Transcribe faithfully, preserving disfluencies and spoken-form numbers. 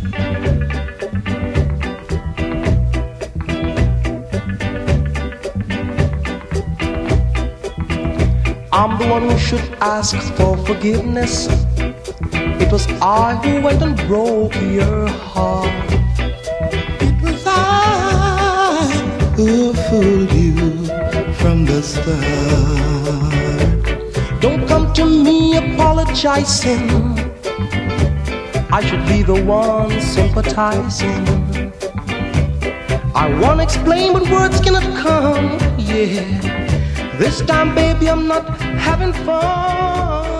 I'm the one who should ask for forgiveness. It was I who went and broke your heart. It was I who fooled you from the start. Don't come to me apologizing. I should be the one sympathizing. I wanna explain but words cannot come, yeah. This time, baby, I'm not having fun.